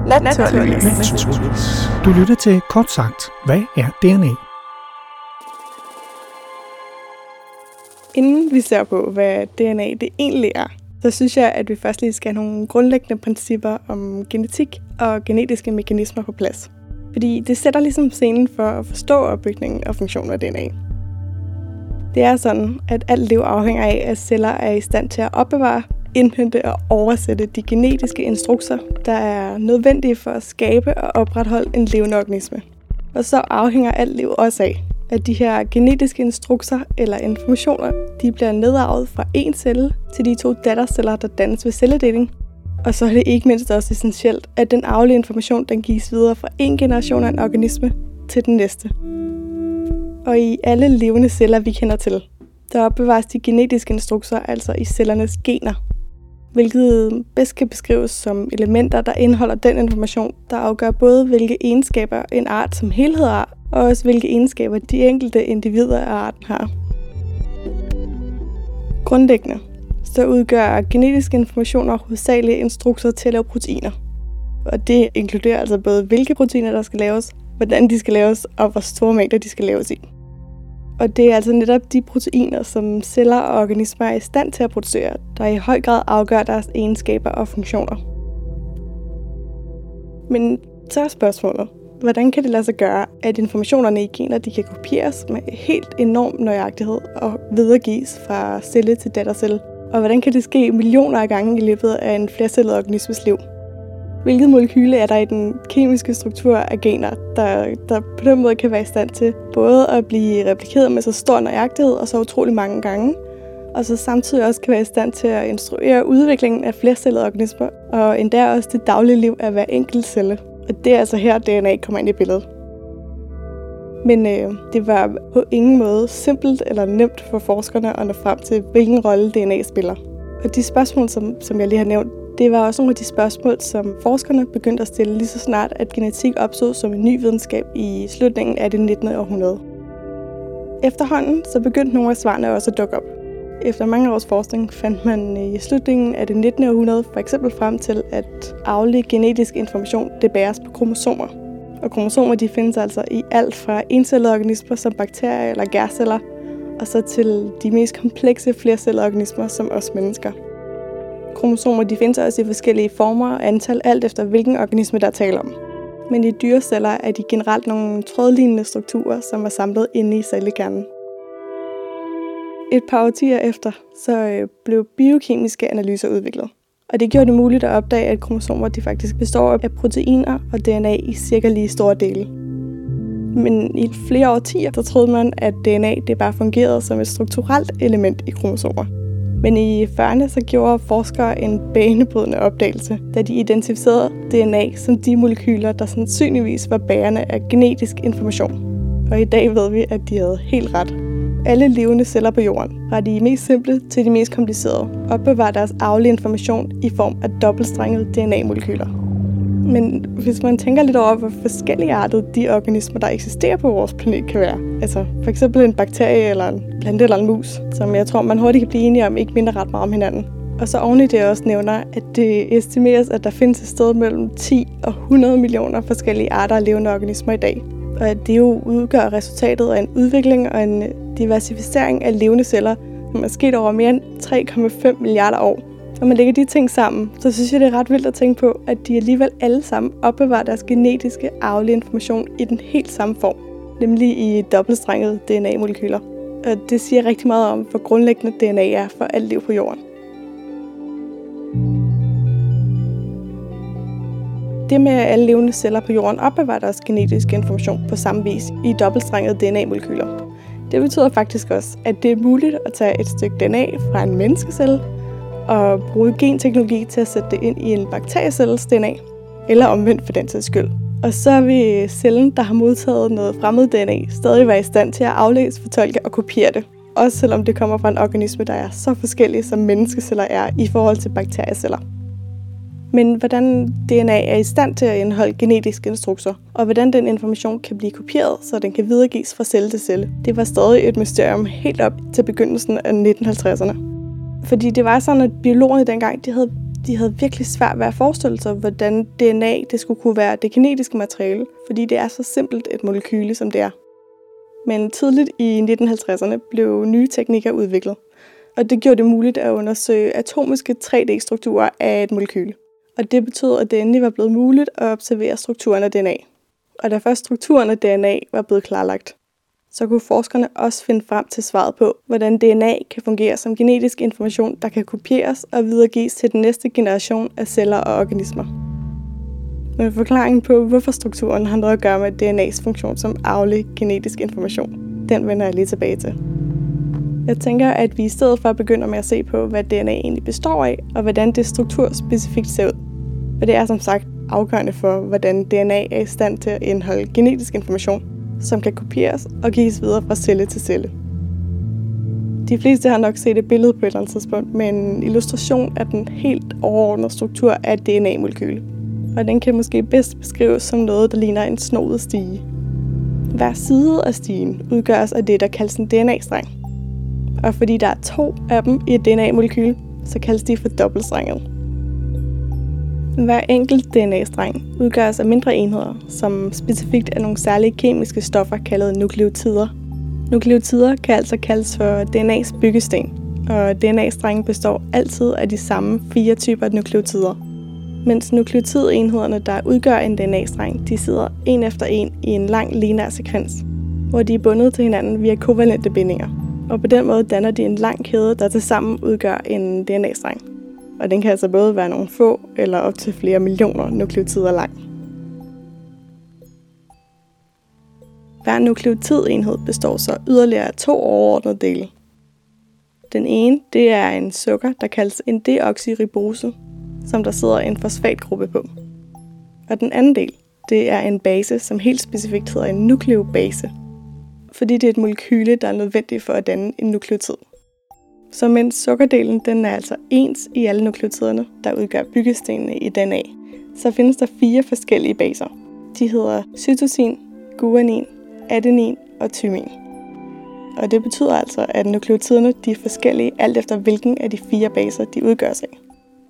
Naturligvis. Du lytter til Kort sagt, hvad er DNA? Inden vi ser på, hvad DNA det egentlig er, så synes jeg, at vi først lige skal have nogle grundlæggende principper om genetik og genetiske mekanismer på plads. Fordi det sætter ligesom scenen for at forstå opbygningen og funktionen af DNA. Det er sådan, at alt liv afhænger af, at celler er i stand til at opbevare, indhente og oversætte de genetiske instrukser, der er nødvendige for at skabe og opretholde en levende organisme. Og så afhænger alt liv også af, at de her genetiske instrukser eller informationer, de bliver nedarvet fra én celle til de 2 datterceller, der dannes ved celledeling. Og så er det ikke mindst også essentielt, at den arvelige information, den gives videre fra en generation af en organisme til den næste. Og i alle levende celler, vi kender til, der opbevares de genetiske instrukser altså i cellernes gener, hvilket bedst kan beskrives som elementer, der indeholder den information, der afgør både hvilke egenskaber en art som helhed har, og også hvilke egenskaber de enkelte individer af arten har. Grundlæggende så udgør genetiske informationer hovedsageligt instrukser til at lave proteiner. Og det inkluderer altså både hvilke proteiner der skal laves, hvordan de skal laves og hvor store mængder de skal laves i. Og det er altså netop de proteiner, som celler og organismer er i stand til at producere, der i høj grad afgør deres egenskaber og funktioner. Men så er spørgsmålet, hvordan kan det lade sig gøre, at informationerne i gener de kan kopieres med helt enorm nøjagtighed og videregives fra celle til dattercelle? Og hvordan kan det ske millioner af gange i løbet af en flercellet organismes liv? Hvilket molekyle er der i den kemiske struktur af gener, der på den måde kan være i stand til både at blive replikeret med så stor nøjagtighed og så utrolig mange gange, og så samtidig også kan være i stand til at instruere udviklingen af flercellede organismer, og endda også det daglige liv af hver enkelt celle. Og det er altså her, DNA kommer ind i billedet. Men det var på ingen måde simpelt eller nemt for forskerne at nå frem til, hvilken rolle DNA spiller. Og de spørgsmål, som jeg lige har nævnt, det var også nogle af de spørgsmål, som forskerne begyndte at stille lige så snart, at genetik opstod som en ny videnskab i slutningen af det 19. århundrede. Efterhånden så begyndte nogle af svarene også at dukke op. Efter mange års forskning fandt man i slutningen af det 19. århundrede for eksempel frem til, at arvelig genetisk information det bæres på kromosomer. Og kromosomer de findes altså i alt fra encellede organismer som bakterier eller gærceller, og så til de mest komplekse flercellede organismer som os mennesker. Kromosomer de findes også i forskellige former og antal, alt efter hvilken organisme der taler om. Men i dyreceller er de generelt nogle trådlignende strukturer, som er samlet inde i cellekernen. Et par årtier efter, så blev biokemiske analyser udviklet. Og det gjorde det muligt at opdage, at kromosomer de faktisk består af proteiner og DNA i cirka lige store dele. Men i flere årtier, så troede man, at DNA det bare fungerede som et strukturelt element i kromosomer. Men i 40'erne så gjorde forskere en banebrydende opdagelse, da de identificerede DNA som de molekyler, der sandsynligvis var bærende af genetisk information. Og i dag ved vi, at de havde helt ret. Alle levende celler på jorden, fra de mest simple til de mest komplicerede, opbevarer deres arvelige information i form af dobbeltstrengede DNA-molekyler. Men hvis man tænker lidt over, hvor forskelligartede de organismer, der eksisterer på vores planet, kan være, altså for eksempel en bakterie eller en plante eller en mus, som jeg tror, man hurtigt kan blive enige om, ikke minder ret meget om hinanden. Og så oven i det også nævner, at det estimeres, at der findes et sted mellem 10 og 100 millioner forskellige arter af levende organismer i dag. Og at det jo udgør resultatet af en udvikling og en diversificering af levende celler, som er sket over mere end 3,5 milliarder år. Når man lægger de ting sammen, så synes jeg, det er ret vildt at tænke på, at de alligevel alle sammen opbevarer deres genetiske arvelige information i den helt samme form, nemlig i dobbeltstrengede DNA-molekyler. Og det siger rigtig meget om, hvor grundlæggende DNA er for alt liv på jorden. Det med, at alle levende celler på jorden opbevarer deres genetiske information på samme vis i dobbeltstrengede DNA-molekyler. Det betyder faktisk også, at det er muligt at tage et stykke DNA fra en menneskecelle og bruge genteknologi til at sætte det ind i en bakteriecelles DNA, eller omvendt for den sags skyld. Og så vil cellen, der har modtaget noget fremmed DNA, stadig være i stand til at aflæse, fortolke og kopiere det. Også selvom det kommer fra en organisme, der er så forskellig, som menneskeceller er i forhold til bakterieceller. Men hvordan DNA er i stand til at indeholde genetiske instrukser, og hvordan den information kan blive kopieret, så den kan videregives fra celle til celle, det var stadig et mysterium helt op til begyndelsen af 1950'erne. Fordi det var sådan, at biologerne dengang, de havde De havde virkelig svært ved at forestille sig, hvordan DNA det skulle kunne være det genetiske materiale, fordi det er så simpelt et molekyle, som det er. Men tidligt i 1950'erne blev nye teknikker udviklet, og det gjorde det muligt at undersøge atomiske 3D-strukturer af et molekyle. Og det betød, at det endelig var blevet muligt at observere strukturen af DNA. Og da først strukturen af DNA var blevet klarlagt, så kunne forskerne også finde frem til svaret på, hvordan DNA kan fungere som genetisk information, der kan kopieres og videregives til den næste generation af celler og organismer. Men forklaringen på, hvorfor strukturen har noget at gøre med DNA's funktion som arvelig genetisk information, den vender jeg lige tilbage til. Jeg tænker, at vi i stedet for begynder med at se på, hvad DNA egentlig består af, og hvordan det struktur specifikt ser ud. For det er som sagt afgørende for, hvordan DNA er i stand til at indeholde genetisk information, som kan kopieres og gives videre fra celle til celle. De fleste har nok set et billede på et eller andet tidspunkt med en illustration af den helt overordnede struktur af et DNA-molekyle. Og den kan måske bedst beskrives som noget, der ligner en snoet stige. Hver side af stigen udgøres af det, der kaldes en DNA-streng. Og fordi der er 2 af dem i et DNA-molekyle, så kaldes de for dobbeltstrenget. Hver enkelt DNA-streng udgøres af mindre enheder, som specifikt er nogle særlige kemiske stoffer kaldet nukleotider. Nukleotider kan altså kaldes for DNA's byggesten, og DNA-strengen består altid af de samme 4 typer nukleotider. Mens nukleotidenhederne, der udgør en DNA-streng, de sidder en efter en i en lang lineær sekvens, hvor de er bundet til hinanden via kovalente bindinger. Og på den måde danner de en lang kæde, der tilsammen udgør en DNA-streng. Og den kan altså både være nogle få eller op til flere millioner nukleotider lang. Hver nukleotidenhed består så yderligere af 2 overordnede dele. Den ene, det er en sukker, der kaldes en deoxyribose, som der sidder en fosfatgruppe på. Og den anden del, det er en base, som helt specifikt hedder en nukleobase, fordi det er et molekyle, der er nødvendigt for at danne en nukleotid. Så mens sukkerdelen den er altså ens i alle nukleotiderne, der udgør byggestenene i DNA, så findes der 4 forskellige baser. De hedder cytosin, guanin, adenin og thymin. Og det betyder altså, at nukleotiderne de er forskellige alt efter hvilken af de 4 baser de udgøres af.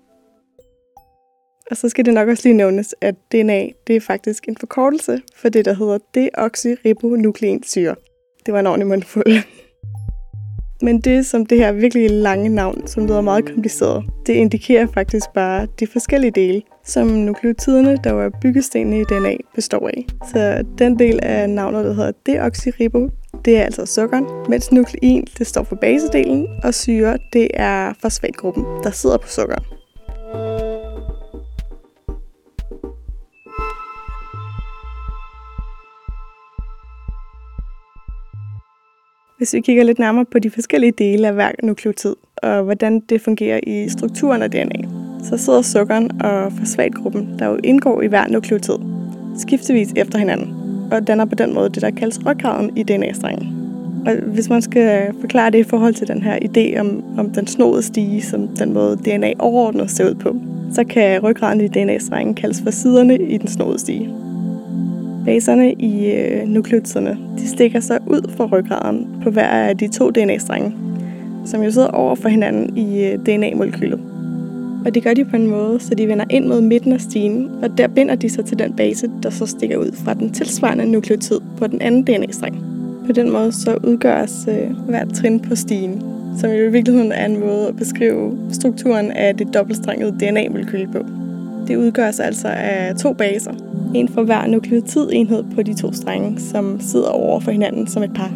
Og så skal det nok også lige nævnes, at DNA det er faktisk en forkortelse for det, der hedder deoxyribonukleinsyre. Det var en ordentlig mundfuld. Men det som det her virkelig lange navn, som lyder meget kompliceret, det indikerer faktisk bare de forskellige dele, som nukleotiderne, der er byggestenene i DNA, består af. Så den del af navnet, der hedder deoxyribo, det er altså sukkeren, mens nuklein, det står for basedelen, og syre, det er fosfatgruppen, der sidder på sukkeren. Hvis vi kigger lidt nærmere på de forskellige dele af hver nukleotid, og hvordan det fungerer i strukturen af DNA, så sidder sukkeren og fosfatgruppen, der jo indgår i hver nukleotid, skiftevis efter hinanden, og danner på den måde det, der kaldes rygraden i DNA-strengen. Og hvis man skal forklare det i forhold til den her idé om den snoede stige, som den måde DNA overordnet ser ud på, så kan rygraden i DNA-strengen kaldes for siderne i den snoede stige. Baserne i nukleotiderne, de stikker sig ud fra rygraden på hver af de 2 DNA-strenge, som jo sidder over for hinanden i DNA-molekylet. Og det gør de på en måde, så de vender ind mod midten af stigen, og der binder de sig til den base, der så stikker ud fra den tilsvarende nukleotid på den anden DNA-streng. På den måde så udgøres hvert trin på stigen, som jo i virkeligheden er en måde at beskrive strukturen af det dobbeltstrengede DNA-molekyl på. Det udgøres altså af 2 baser. En for hver nukleotidenhed på de 2 strenge, som sidder over for hinanden som et par.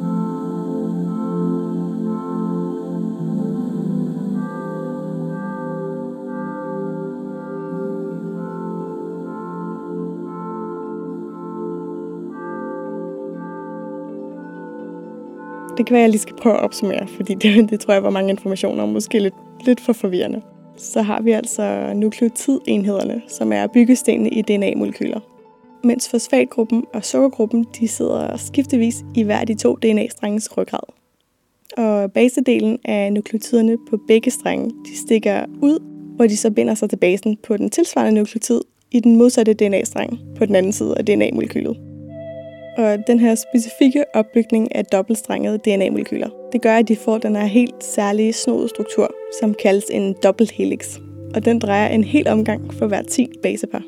Det kan være, at jeg lige skal prøve at opsummere, fordi det tror jeg var mange informationer, og måske lidt for forvirrende. Så har vi altså nukleotidenhederne, som er byggestenene i DNA-molekyler. Mens fosfatgruppen og sukkergruppen, de sidder skiftevis i hver de 2 DNA-strenges ryggrad. Og basedelen af nukleotiderne på begge strenge, de stikker ud, hvor de så binder sig til basen på den tilsvarende nukleotid i den modsatte DNA-streng på den anden side af DNA-molekylet. Og den her specifikke opbygning af dobbeltstrengede DNA-molekyler, det gør, at de får den her helt særlige snoede struktur, som kaldes en dobbelthelix. og den drejer en hel omgang for hver 10 basepar.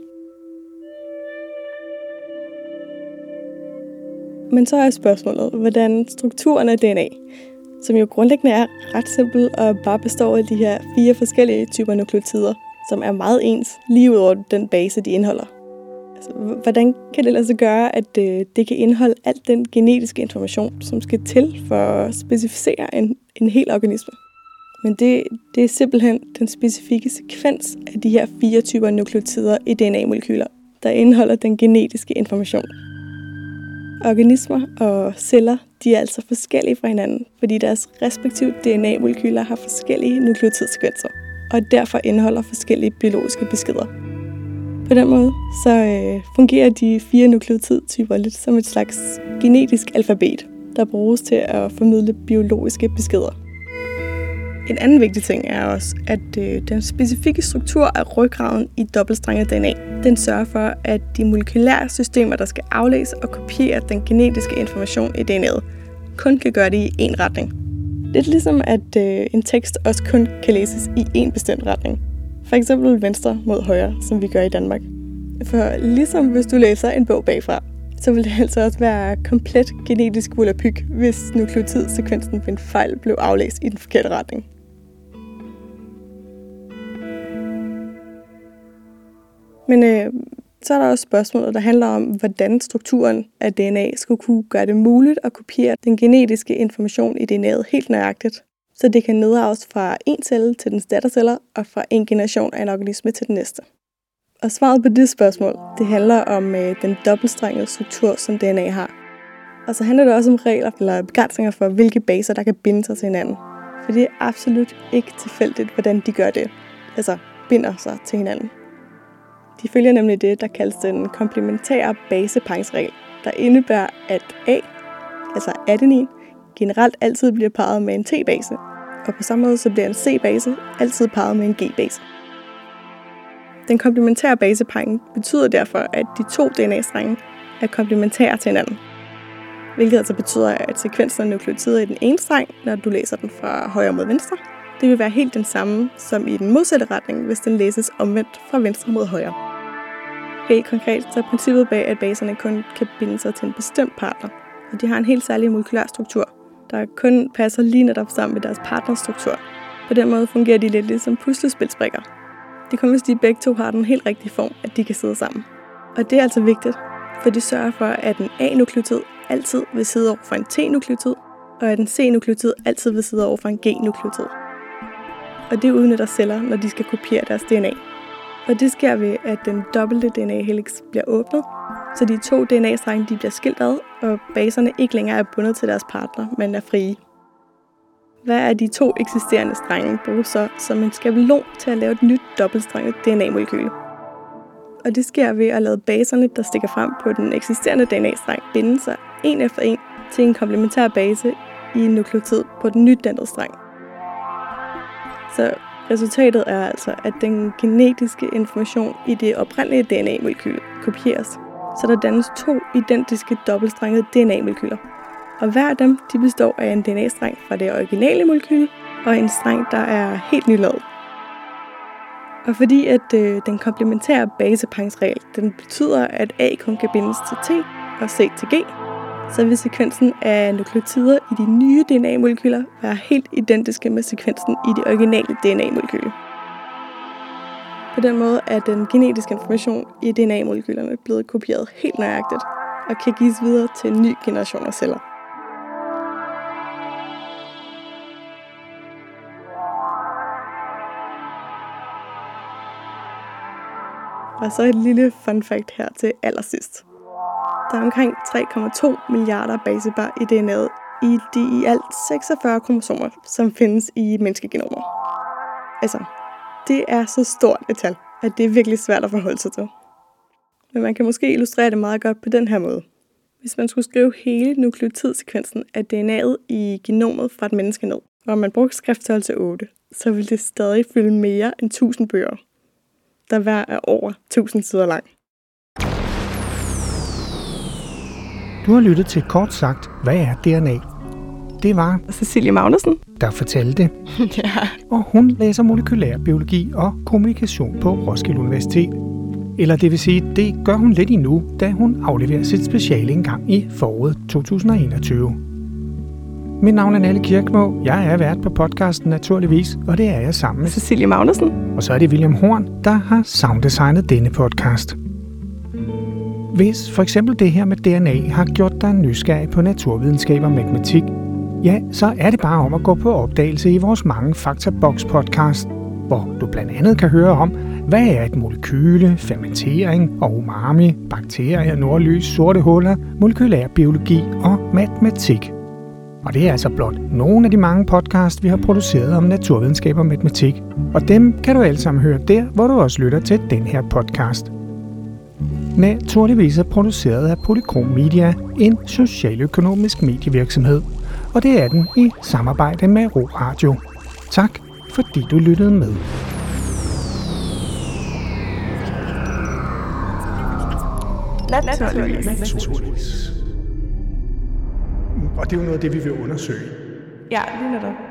Men så er spørgsmålet, hvordan strukturen af DNA, som jo grundlæggende er ret simpel og bare består af de her 4 forskellige typer nukleotider, som er meget ens lige ud over den base, de indeholder. Altså, hvordan kan det lade sig gøre, at det kan indeholde al den genetiske information, som skal til for at specificere en hel organisme? Men det er simpelthen den specifikke sekvens af de her 4 typer nukleotider i DNA-molekyler, der indeholder den genetiske information. Organismer og celler, de er altså forskellige fra hinanden, fordi deres respektive DNA-molekyler har forskellige nukleotidsekvenser, og derfor indeholder forskellige biologiske beskeder. På den måde så fungerer de 4 nukleotidtyper lidt som et slags genetisk alfabet, der bruges til at formidle biologiske beskeder. En anden vigtig ting er også, at den specifikke struktur af ryggraden i dobbeltstrenget DNA, den sørger for, at de molekylære systemer, der skal aflæse og kopiere den genetiske information i DNA'et, kun kan gøre det i én retning. Lidt ligesom at en tekst også kun kan læses i én bestemt retning. For eksempel venstre mod højre, som vi gør i Danmark. For ligesom hvis du læser en bog bagfra, så vil det altså også være komplet genetisk volapyk, hvis nukleotidsekvensen ved en fejl blev aflæst i den forkerte retning. Men så er der også spørgsmålet, der handler om, hvordan strukturen af DNA skulle kunne gøre det muligt at kopiere den genetiske information i DNA'et helt nøjagtigt, så det kan nedarves fra en celle til dens datterceller og fra en generation af en organisme til den næste. Og svaret på det spørgsmål, det handler om den dobbeltstrengede struktur, som DNA har. Og så handler det også om regler eller begrænsninger for, hvilke baser, der kan binde sig til hinanden. For det er absolut ikke tilfældigt, hvordan de gør det. Altså binder sig til hinanden. De følger nemlig det, der kaldes den komplementære basepangsregel, der indebærer, at A, altså adenin, generelt altid bliver parret med en T-base, og på samme måde så bliver en C-base altid parret med en G-base. Den komplementære basepang betyder derfor, at de 2 DNA-strenge er komplementære til hinanden, hvilket altså betyder, at sekvensen af nukleotider i den ene streng, når du læser den fra højre mod venstre, det vil være helt den samme som i den modsatte retning, hvis den læses omvendt fra venstre mod højre. Helt konkret så er princippet bag, at baserne kun kan binde sig til en bestemt partner, og de har en helt særlig molekylær struktur, der kun passer lige netop sammen med deres partnerstruktur. På den måde fungerer de lidt ligesom puslespilsbrikker. Det kommer, hvis de begge to har den helt rigtige form, at de kan sidde sammen. Og det er altså vigtigt, for det sørger for, at en A-nukleotid altid vil sidde over for en T-nukleotid, og at en C-nukleotid altid vil sidde over for en G-nukleotid. Og det udnytter celler, når de skal kopiere deres DNA. Og det sker ved, at den dobbelte DNA-helix bliver åbnet, så de 2 DNA-strenge de bliver skilt ad, og baserne ikke længere er bundet til deres partner, men er frie. Hver af de 2 eksisterende strenge bruges så som en skabelon til at lave et nyt dobbeltstrenget DNA-molekyle. Og det sker ved at lade baserne, der stikker frem på den eksisterende DNA-streng, binde sig en efter en til en komplementær base i en nukleotid på den nydannede streng. Så resultatet er altså, at den genetiske information i det oprindelige DNA-molekyle kopieres, så der dannes 2 identiske dobbeltstrengede DNA-molekyler. Og hver af dem de består af en DNA-streng fra det originale molekyle og en streng, der er helt nylavet. Og fordi at den komplementære basepangsregel, den betyder, at A kun kan bindes til T og C til G, så vil sekvensen af nukleotider i de nye DNA-molekyler være helt identiske med sekvensen i det originale DNA-molekyle. På den måde er den genetiske information i DNA-molekylerne blevet kopieret helt nøjagtigt og kan gives videre til en ny generation af celler. Og så et lille fun fact her til allersidst. Der er omkring 3,2 milliarder basepar i DNA'et i de i alt 46 kromosomer, som findes i menneskegenomer. Altså, det er så stort et tal, at det er virkelig svært at forholde sig til. Men man kan måske illustrere det meget godt på den her måde. Hvis man skulle skrive hele nukleotidsekvensen af DNA'et i genomet fra et menneske ned, og man brugte skriftstørrelse 8, så ville det stadig fylde mere end 1000 bøger, der hver er over 1000 sider lang. Du har lyttet til Kort sagt, hvad er DNA? det var Cecilie Magnussen. der fortalte. Ja. Og hun læser molekylærbiologi og kommunikation på Roskilde Universitet. Eller det vil sige, det gør hun lidt endnu, da hun afleverer sit speciale engang i foråret 2021. Mit navn er Nalle Kirkmo. Jeg er vært på podcasten naturligvis, og det er jeg sammen med Cecilie Magnussen. Og så er det William Horn, der har sounddesignet denne podcast. Hvis for eksempel det her med DNA har gjort dig nysgerrig på naturvidenskab og matematik, ja, så er det bare om at gå på opdagelse i vores mange Faktaboks-podcast, hvor du blandt andet kan høre om, hvad er et molekyle, fermentering og umami, bakterier, nordlys, sorte huller, molekylærbiologi og matematik. Og det er altså blot nogle af de mange podcasts, vi har produceret om naturvidenskab og matematik. Og dem kan du alle sammen høre der, hvor du også lytter til den her podcast. Naturligvis er produceret af Polychrom Media, en socialøkonomisk medievirksomhed. Og det er den i samarbejde med Ro Radio. Tak, fordi du lyttede med. Naturligvis. Og det er jo noget af det, vi vil undersøge. Ja, lige netop.